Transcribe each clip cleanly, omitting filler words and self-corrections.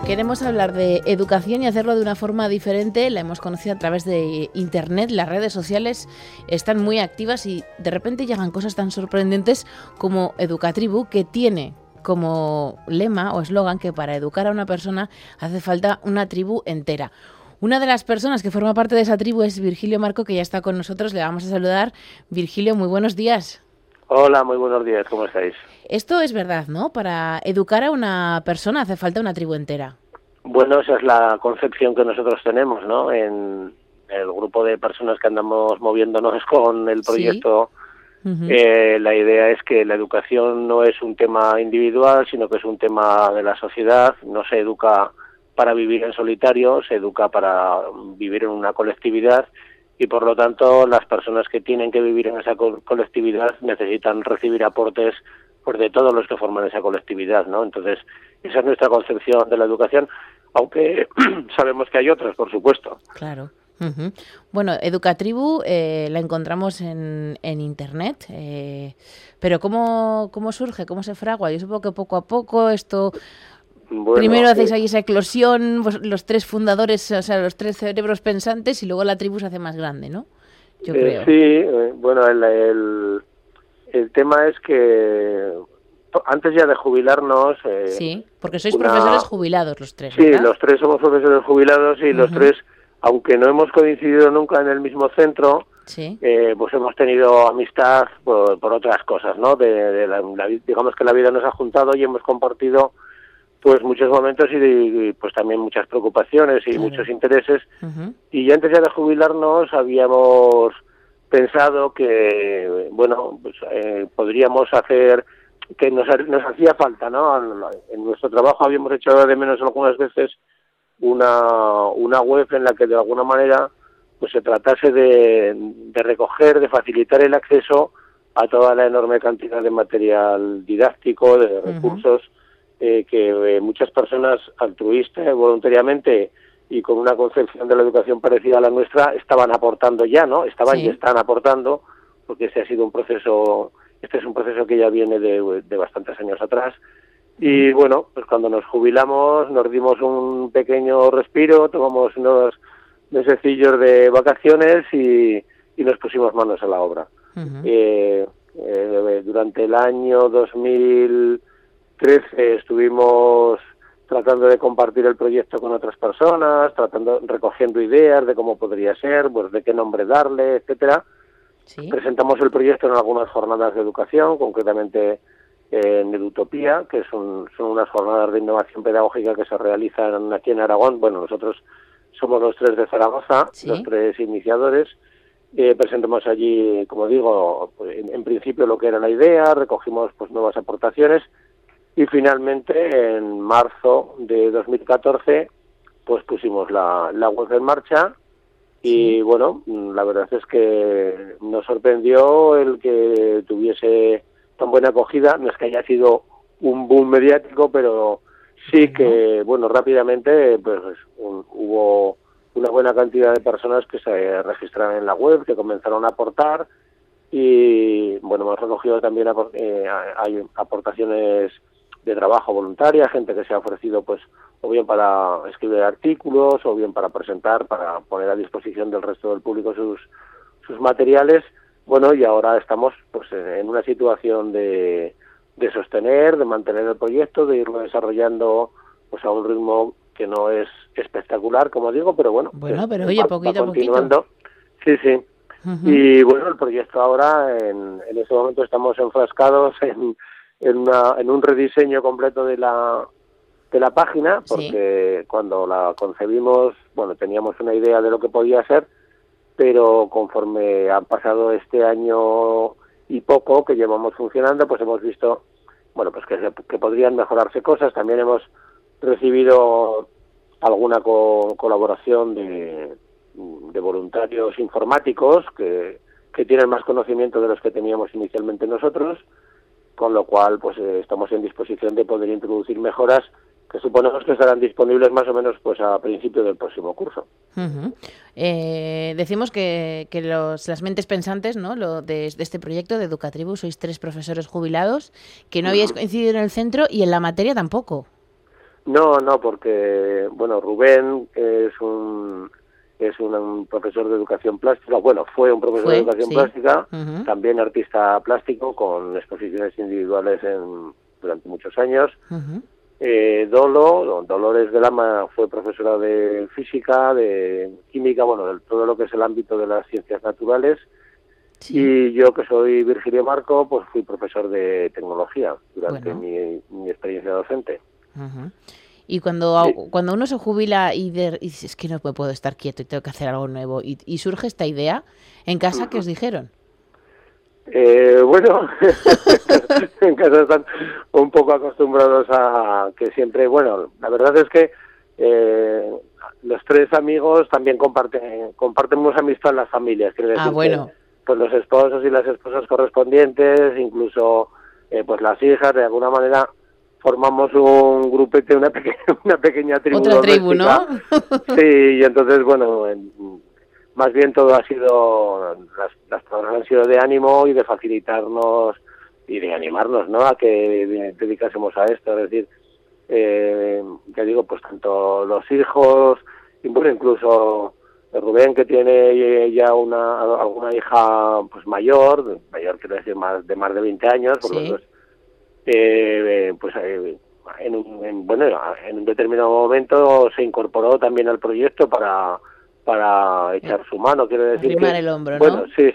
Queremos hablar de educación y hacerlo de una forma diferente. La hemos conocido a través de Internet. Las redes sociales están muy activas y de repente llegan cosas tan sorprendentes como Educatribu, que tiene como lema o eslogan que para educar a una persona hace falta una tribu entera. Una de las personas que forma parte de esa tribu es Virgilio Marco, que ya está con nosotros. Le vamos a saludar. Virgilio, muy buenos días. Hola, muy buenos días, ¿cómo estáis? Esto es verdad, ¿no? Para educar a una persona hace falta una tribu entera. Bueno, esa es la concepción que nosotros tenemos, ¿no? En el grupo de personas que andamos moviéndonos con el proyecto, Sí. La idea es que la educación no es un tema individual, sino que es un tema de la sociedad. No se educa para vivir en solitario, se educa para vivir en una colectividad y, por lo tanto, las personas que tienen que vivir en esa colectividad necesitan recibir aportes pues, de todos los que forman esa colectividad, ¿no? Entonces, esa es nuestra concepción de la educación, aunque sabemos que hay otras, por supuesto. Claro. Bueno, Educatribu la encontramos en Internet, pero ¿cómo surge? ¿Cómo se fragua? Yo supongo que poco a poco esto... Bueno, primero hacéis ahí esa eclosión, los tres fundadores, o sea, los tres cerebros pensantes, y luego la tribu se hace más grande, ¿no? Yo creo. Sí, bueno, el tema es que antes ya de jubilarnos... sí, porque sois profesores jubilados los tres, ¿verdad? Sí, los tres somos profesores jubilados y los tres, aunque no hemos coincidido nunca en el mismo centro, sí. Pues hemos tenido amistad por otras cosas, ¿no? Digamos que la vida nos ha juntado y hemos compartido pues muchos momentos y pues también muchas preocupaciones y muchos intereses. Y antes ya de jubilarnos habíamos pensado que, bueno, pues, podríamos hacer, que nos hacía falta, ¿no? En nuestro trabajo habíamos echado de menos algunas veces una web en la que de alguna manera pues se tratase de recoger, de facilitar el acceso a toda la enorme cantidad de material didáctico, de recursos que muchas personas altruistas, voluntariamente y con una concepción de la educación parecida a la nuestra estaban aportando ya, ¿no? Estaban y están aportando, porque este es un proceso que ya viene de bastantes años atrás. Y bueno, pues cuando nos jubilamos nos dimos un pequeño respiro, tomamos unos mesecillos de vacaciones y nos pusimos manos a la obra. Durante el año 2013 estuvimos tratando de compartir el proyecto con otras personas, recogiendo ideas de cómo podría ser, pues de qué nombre darle, etcétera. Sí. Presentamos el proyecto en algunas jornadas de educación, concretamente en Edutopía, que son unas jornadas de innovación pedagógica que se realizan aquí en Aragón. Bueno, nosotros somos los tres de Zaragoza, los tres iniciadores. Presentamos allí, como digo, en principio lo que era la idea, recogimos pues nuevas aportaciones y finalmente en marzo de 2014 pues pusimos la web en marcha y bueno, la verdad es que nos sorprendió el que tuviese tan buena acogida. No es que haya sido un boom mediático, pero sí que, bueno, rápidamente pues hubo una buena cantidad de personas que se registraron en la web, que comenzaron a aportar y, bueno, hemos recogido también hay aportaciones de trabajo voluntaria, gente que se ha ofrecido pues o bien para escribir artículos o bien para presentar, para poner a disposición del resto del público sus materiales. Bueno, y ahora estamos pues en una situación de sostener, de mantener el proyecto, de irlo desarrollando pues a un ritmo que no es espectacular, como digo, pero bueno, pero oye, poquito a continuando. Sí. Y bueno, el proyecto ahora en este momento estamos enfrascados en un rediseño completo de la página, porque cuando la concebimos, bueno, teníamos una idea de lo que podía ser, pero conforme han pasado este año y poco que llevamos funcionando, pues hemos visto, bueno, pues que podrían mejorarse cosas. También hemos recibido alguna colaboración de voluntarios informáticos que tienen más conocimiento de los que teníamos inicialmente nosotros, con lo cual pues estamos en disposición de poder introducir mejoras que suponemos que estarán disponibles más o menos pues a principio del próximo curso. Decimos que las mentes pensantes, ¿no? de este proyecto de Educatribu, sois tres profesores jubilados que no habíais coincidido en el centro y en la materia tampoco. No, no, porque, bueno, Rubén es un profesor de educación plástica, bueno, fue un profesor de educación plástica, también artista plástico con exposiciones individuales durante muchos años. Dolores de Lama fue profesora de física, de química, bueno, de todo lo que es el ámbito de las ciencias naturales. Sí. Y yo, que soy Virgilio Marco, pues fui profesor de tecnología durante mi experiencia docente. Y cuando uno se jubila y dice, es que no me puedo estar quieto y tengo que hacer algo nuevo, y surge esta idea, ¿en casa qué os dijeron? Bueno, en casa están un poco acostumbrados a que siempre, bueno, la verdad es que los tres amigos también compartimos amistad en las familias, quiero decir que, pues los esposos y las esposas correspondientes, incluso pues las hijas, de alguna manera formamos un grupete, una pequeña tribu. Otra tribu, ¿no? Sí, y entonces, bueno, más bien todo ha sido, las palabras han sido de ánimo y de facilitarnos y de animarnos, ¿no?, a que dedicásemos a esto. Es decir, ya digo, pues tanto los hijos, y bueno, incluso Rubén, que tiene ya alguna hija pues mayor quiero decir de más de 20 años, por lo menos, pues en un determinado momento se incorporó también al proyecto para echar su mano, quiero decir. Arrimar el hombro, ¿no? Bueno, sí.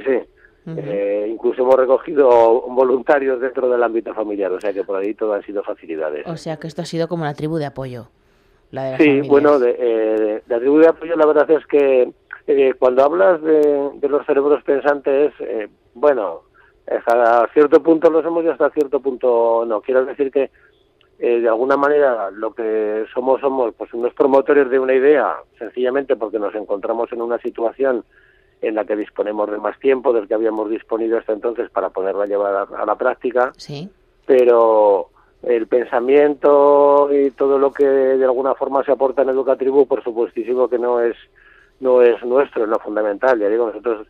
Incluso hemos recogido voluntarios dentro del ámbito familiar, o sea que por ahí todo han sido facilidades. O sea que esto ha sido como una tribu de apoyo, la de las sí, familias. Bueno, de la tribu de apoyo, la verdad es que cuando hablas de los cerebros pensantes, bueno, hasta cierto punto lo somos y hasta cierto punto no. Quiero decir que de alguna manera lo que somos pues unos promotores de una idea, sencillamente porque nos encontramos en una situación en la que disponemos de más tiempo del que habíamos disponido hasta entonces para poderla llevar a la práctica. Sí. Pero el pensamiento y todo lo que de alguna forma se aporta en Educatribu, por supuestísimo que no es nuestro, es lo fundamental. Ya digo, nosotros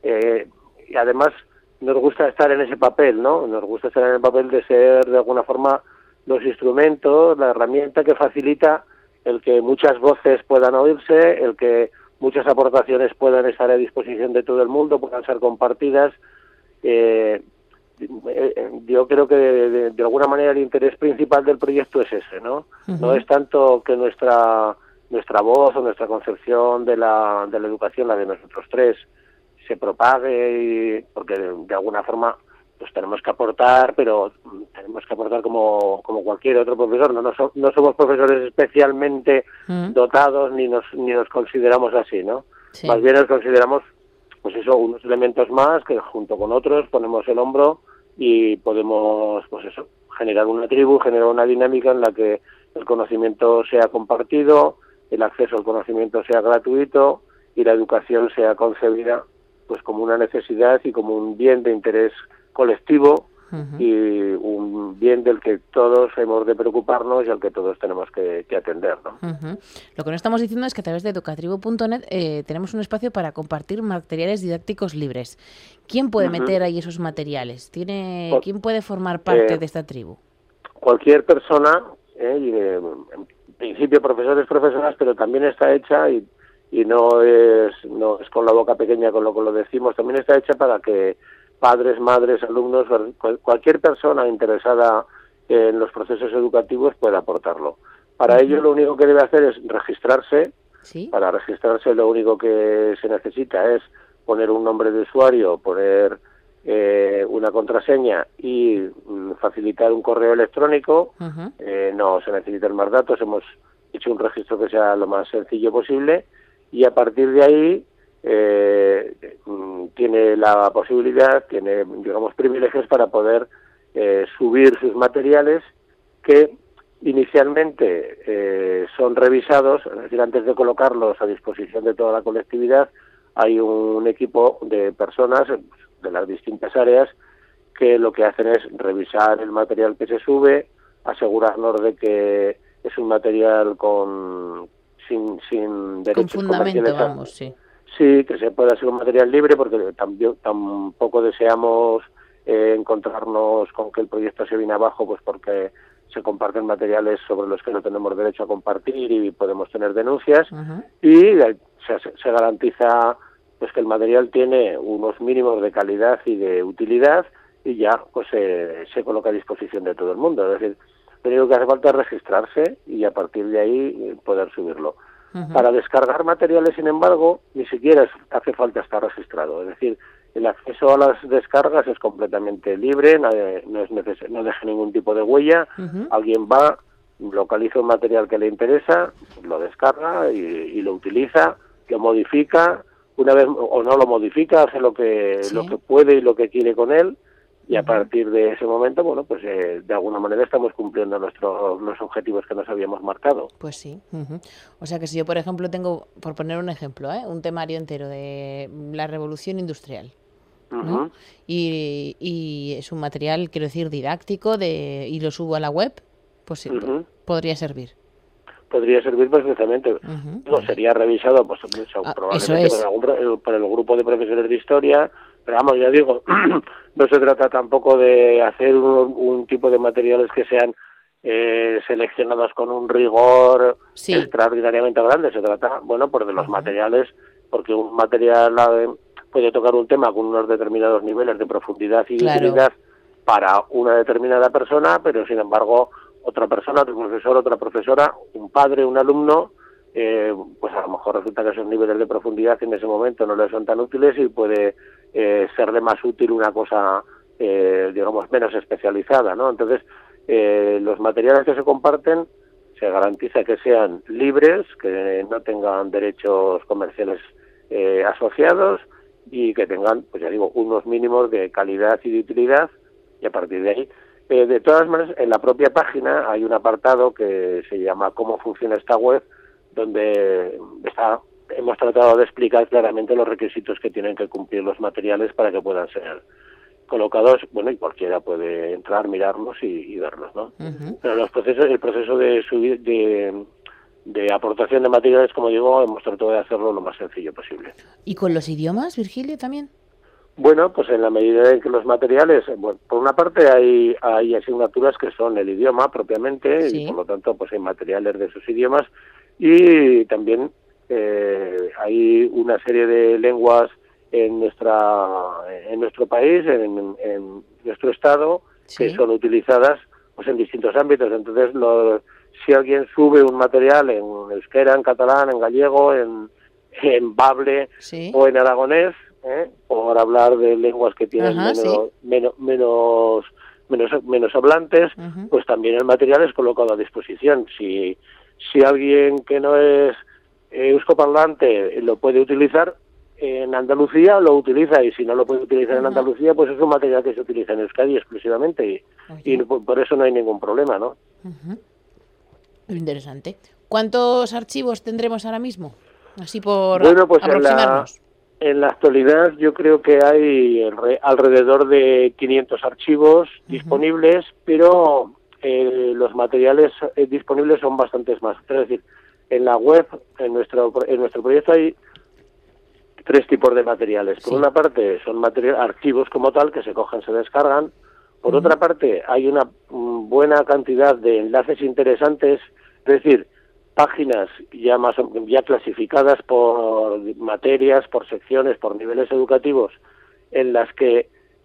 y además nos gusta estar en ese papel, ¿no? Nos gusta estar en el papel de ser de alguna forma los instrumentos, la herramienta que facilita el que muchas voces puedan oírse, el que muchas aportaciones puedan estar a disposición de todo el mundo, puedan ser compartidas. Yo creo que de alguna manera el interés principal del proyecto es ese, ¿no? No es tanto que nuestra voz o nuestra concepción de la educación, la de nosotros tres, se propague, porque de alguna forma pues tenemos que aportar, pero tenemos que aportar como cualquier otro profesor. No somos profesores especialmente dotados ni nos consideramos así, ¿no? Sí. Más bien nos consideramos, pues eso, unos elementos más que junto con otros ponemos el hombro y podemos, pues eso, generar una tribu, generar una dinámica en la que el conocimiento sea compartido, el acceso al conocimiento sea gratuito y la educación sea concebida pues como una necesidad y como un bien de interés colectivo y un bien del que todos hemos de preocuparnos y al que todos tenemos que atender, ¿no? Lo que no estamos diciendo es que a través de educatribu.net tenemos un espacio para compartir materiales didácticos libres. ¿Quién puede meter ahí esos materiales? ¿Quién puede formar parte de esta tribu? Cualquier persona, en principio profesoras, pero también está hecha y no es con la boca pequeña con lo que lo decimos, también está hecha para que padres, madres, alumnos, cualquier persona interesada en los procesos educativos pueda aportarlo. Para ello lo único que debe hacer es registrarse. ¿Sí? Para registrarse lo único que se necesita es poner un nombre de usuario, poner una contraseña y facilitar un correo electrónico. No se necesitan más datos, hemos hecho un registro que sea lo más sencillo posible y a partir de ahí tiene la posibilidad, tiene, digamos, privilegios para poder subir sus materiales que inicialmente son revisados, es decir, antes de colocarlos a disposición de toda la colectividad, hay un equipo de personas de las distintas áreas que lo que hacen es revisar el material que se sube, asegurarnos de que es un material sin derechos con fundamento, comerciales. Vamos, sí. Sí, que se pueda ser un material libre, porque tampoco deseamos encontrarnos con que el proyecto se viene abajo, pues porque se comparten materiales sobre los que no tenemos derecho a compartir y podemos tener denuncias, y se garantiza pues que el material tiene unos mínimos de calidad y de utilidad, y ya pues se coloca a disposición de todo el mundo. Es decir, lo único que hace falta es registrarse y a partir de ahí poder subirlo. Para descargar materiales, sin embargo, ni siquiera hace falta estar registrado. Es decir, el acceso a las descargas es completamente libre, no deja ningún tipo de huella. Alguien va, localiza un material que le interesa, lo descarga y lo utiliza, lo modifica, una vez o no lo modifica, hace lo que puede y lo que quiere con él, y a partir de ese momento, bueno, pues de alguna manera estamos cumpliendo los objetivos que nos habíamos marcado. Pues sí. O sea que si yo, por ejemplo, tengo, por poner un ejemplo, un temario entero de la revolución industrial, ¿no? Y es un material, quiero decir, didáctico y lo subo a la web, pues sí, podría servir. Podría servir perfectamente. Sería revisado pues probablemente por el grupo de profesores de historia, pero vamos, ya digo, no se trata tampoco de hacer un tipo de materiales que sean seleccionados con un rigor extraordinariamente grande. Se trata, bueno, pues de los materiales, porque un material puede tocar un tema con unos determinados niveles de profundidad y utilidad para una determinada persona, pero sin embargo otra persona, otro profesor, otra profesora, un padre, un alumno, pues a lo mejor resulta que esos niveles de profundidad en ese momento no le son tan útiles y puede serle más útil una cosa, digamos, menos especializada, ¿no? Entonces, los materiales que se comparten se garantiza que sean libres, que no tengan derechos comerciales asociados y que tengan, pues ya digo, unos mínimos de calidad y de utilidad, y a partir de ahí. De todas maneras, en la propia página hay un apartado que se llama ¿Cómo funciona esta web?, donde hemos tratado de explicar claramente los requisitos que tienen que cumplir los materiales para que puedan ser colocados, bueno, y cualquiera puede entrar, mirarlos y verlos, ¿no? Pero el proceso de aportación de materiales, como digo, hemos tratado de hacerlo lo más sencillo posible. ¿Y con los idiomas, Virgilio, también? Bueno, pues en la medida en que los materiales, bueno, por una parte hay asignaturas que son el idioma propiamente, y por lo tanto pues hay materiales de esos idiomas, y también hay una serie de lenguas en nuestro país, en nuestro estado, que son utilizadas pues en distintos ámbitos. Entonces, si alguien sube un material en euskera, en catalán, en gallego, en bable o en aragonés, por hablar de lenguas que tienen menos hablantes, pues también el material es colocado a disposición. Si alguien que no es euskoparlante lo puede utilizar en Andalucía, lo utiliza, y si no lo puede utilizar en Andalucía, pues es un material que se utiliza en Euskadi exclusivamente, y por eso no hay ningún problema, ¿no? Interesante. ¿Cuántos archivos tendremos ahora mismo? Así por pues aproximarnos. En la actualidad yo creo que hay alrededor de 500 archivos disponibles, pero los materiales disponibles son bastantes más. Es decir, en la web, en nuestro proyecto hay 3 tipos de materiales. Por una parte son archivos como tal, que se cogen, se descargan. Por otra parte hay una buena cantidad de enlaces interesantes, es decir, páginas ya clasificadas por materias, por secciones, por niveles educativos, en las que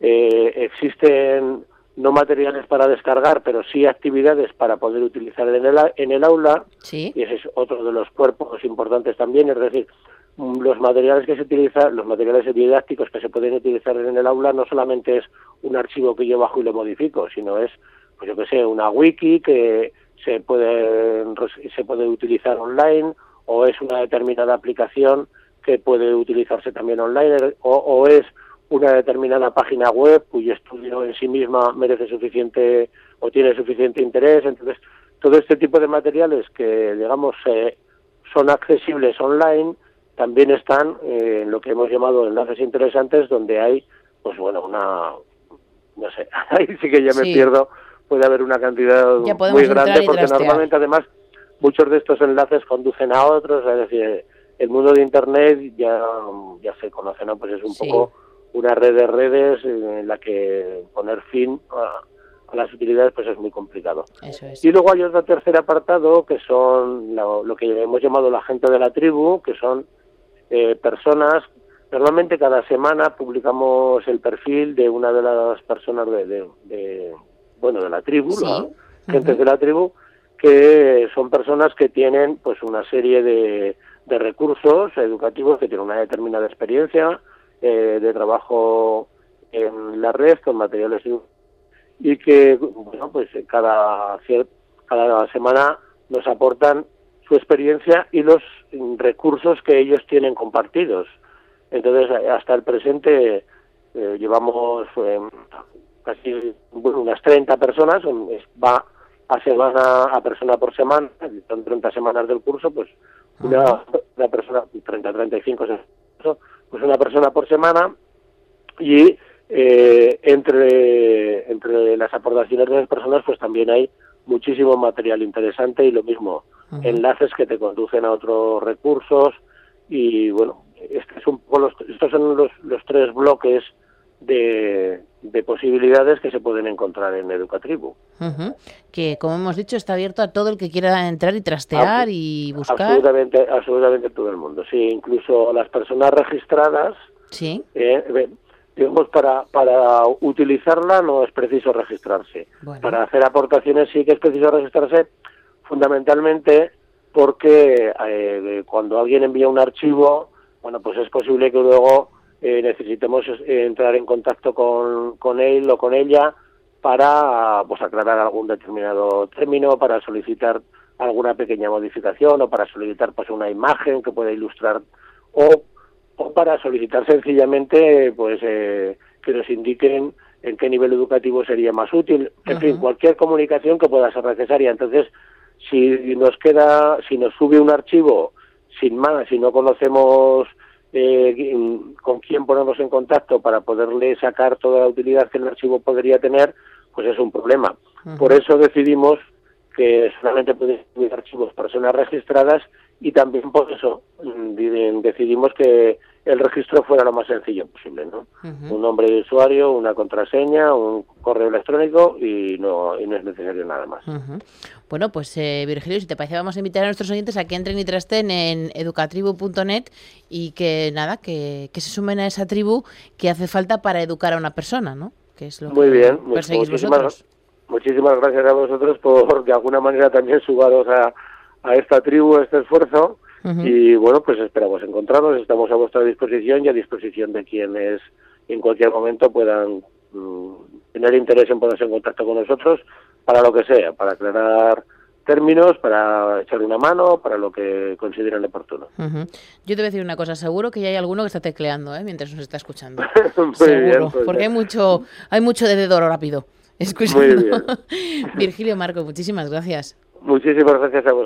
existen no materiales para descargar, pero sí actividades para poder utilizar en el aula, y ese es otro de los cuerpos importantes también. Es decir, los materiales que se utilizan, los materiales didácticos que se pueden utilizar en el aula, no solamente es un archivo que yo bajo y lo modifico, sino es, pues yo que sé, una wiki que se puede utilizar online, o es una determinada aplicación que puede utilizarse también online, o es una determinada página web cuyo estudio en sí misma merece suficiente o tiene suficiente interés. Entonces, todo este tipo de materiales que, digamos, son accesibles online, también están en lo que hemos llamado enlaces interesantes, donde hay, pues bueno, no sé, ahí sí que ya me pierdo. Puede haber una cantidad muy grande, porque normalmente además muchos de estos enlaces conducen a otros. Es decir, el mundo de Internet ya se conoce, ¿no? Pues es un poco una red de redes en la que poner fin a las utilidades, pues es muy complicado. Eso es. Y luego hay otro tercer apartado, que son lo que hemos llamado la gente de la tribu, que son personas. Normalmente cada semana publicamos el perfil de una de las personas de la tribu, Sí. la gente de la tribu, que son personas que tienen pues una serie de recursos educativos, que tienen una determinada experiencia de trabajo en la red con materiales, y que bueno, pues cada semana nos aportan su experiencia y los recursos que ellos tienen compartidos. Entonces, hasta el presente llevamos casi unas 30 personas, va a persona por semana, son 30 semanas del curso, pues una persona, 35, pues una persona por semana, y entre las aportaciones de las personas pues también hay muchísimo material interesante, y lo mismo, enlaces que te conducen a otros recursos. Y bueno, estos son los tres bloques de posibilidades que se pueden encontrar en Educatribu. Que, como hemos dicho, está abierto a todo el que quiera entrar y trastear y buscar. Absolutamente todo el mundo, sí, incluso las personas registradas. Sí. Digamos, para utilizarla no es preciso registrarse. Bueno. Para hacer aportaciones sí que es preciso registrarse, fundamentalmente porque cuando alguien envía un archivo, bueno, pues es posible que luego necesitemos entrar en contacto con él o con ella para pues aclarar algún determinado término, para solicitar alguna pequeña modificación, o para solicitar pues una imagen que pueda ilustrar, o para solicitar sencillamente pues que nos indiquen en qué nivel educativo sería más útil. En fin, cualquier comunicación que pueda ser necesaria. Entonces, si nos sube un archivo sin más, si no conocemos con quién ponernos en contacto para poderle sacar toda la utilidad que el archivo podría tener, pues es un problema. Por eso decidimos que solamente pueden subir archivos personas registradas, y también por eso decidimos que el registro fuera lo más sencillo posible, ¿no? Un nombre de usuario, una contraseña, un correo electrónico, y no es necesario nada más. Bueno, pues Virgilio, si te parece, vamos a invitar a nuestros oyentes a que entren y trasten en educatribu.net, y que nada, que se sumen a esa tribu que hace falta para educar a una persona, ¿no? Que es lo Muy que bien, perseguís vosotros. Muchísimas gracias a vosotros por de alguna manera también sumaros a esta tribu, a este esfuerzo. Y bueno, pues esperamos encontrarnos, estamos a vuestra disposición y a disposición de quienes en cualquier momento puedan tener interés en ponerse en contacto con nosotros para lo que sea, para aclarar términos, para echarle una mano, para lo que consideren oportuno. Yo te voy a decir una cosa, seguro que ya hay alguno que está tecleando mientras nos está escuchando. Muy seguro, bien, pues porque hay mucho de dedo rápido escuchando. Muy bien. Virgilio, Marco, muchísimas gracias. Muchísimas gracias a vosotros.